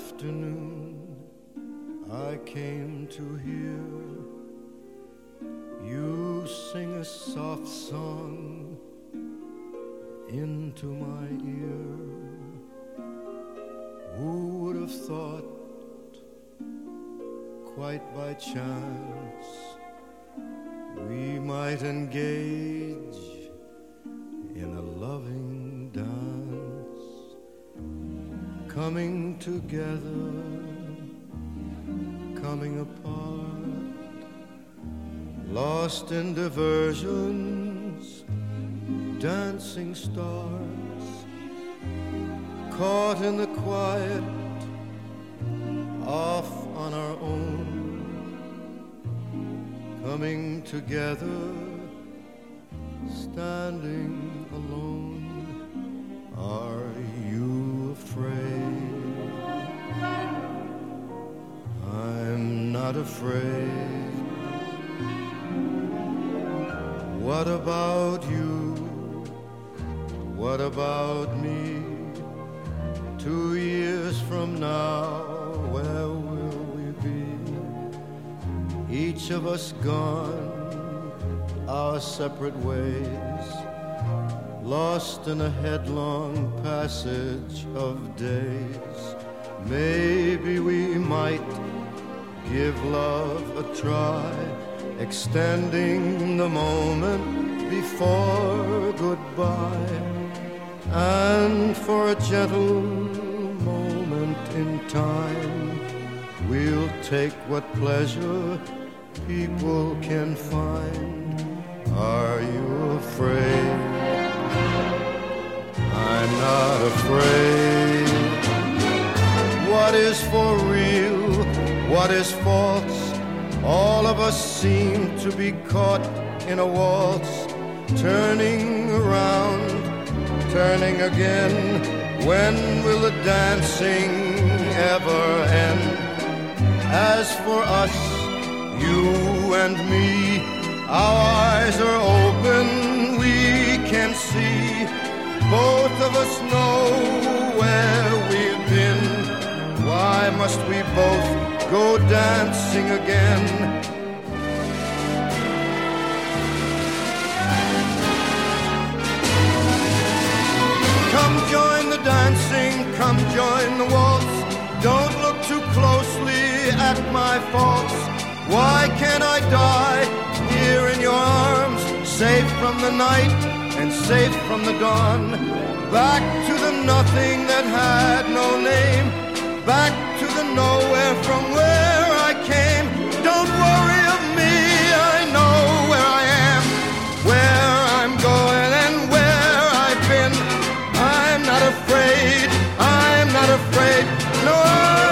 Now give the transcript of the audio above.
afternoon I came to hear you sing a soft song into my ear. Who would have thought, quite by chance, we might engage in a loving dance, coming together, coming apart, lost in diversions, dancing stars, caught in the quiet, off on our own, coming together, standing alone. Are you afraid? I'm not afraid. What about you? What about me? 2 years from now, where will we be? Each of us gone our separate ways, lost in a headlong passage of days. Maybe we might give love a try, extending the moment before goodbye. And for a gentle moment in time, we'll take what pleasure people can find. Are you afraid? I'm not afraid. What is for real? What is false? All of us seem to be caught in a waltz, turning around, turning again. When will the dancing ever end? As for us, you and me, our eyes are open, we can see. Both of us know where we've been. Why must we both go dancing again? Come join the dancing, come join the waltz. Don't look too closely at my faults. Why can't I die here in your arms, safe from the night and safe from the dawn? Back to the nothing that had no name, back to the nowhere from where I came. Don't worry of me, I know where I am, where I'm going and where I've been. I'm not afraid, I'm not afraid, no.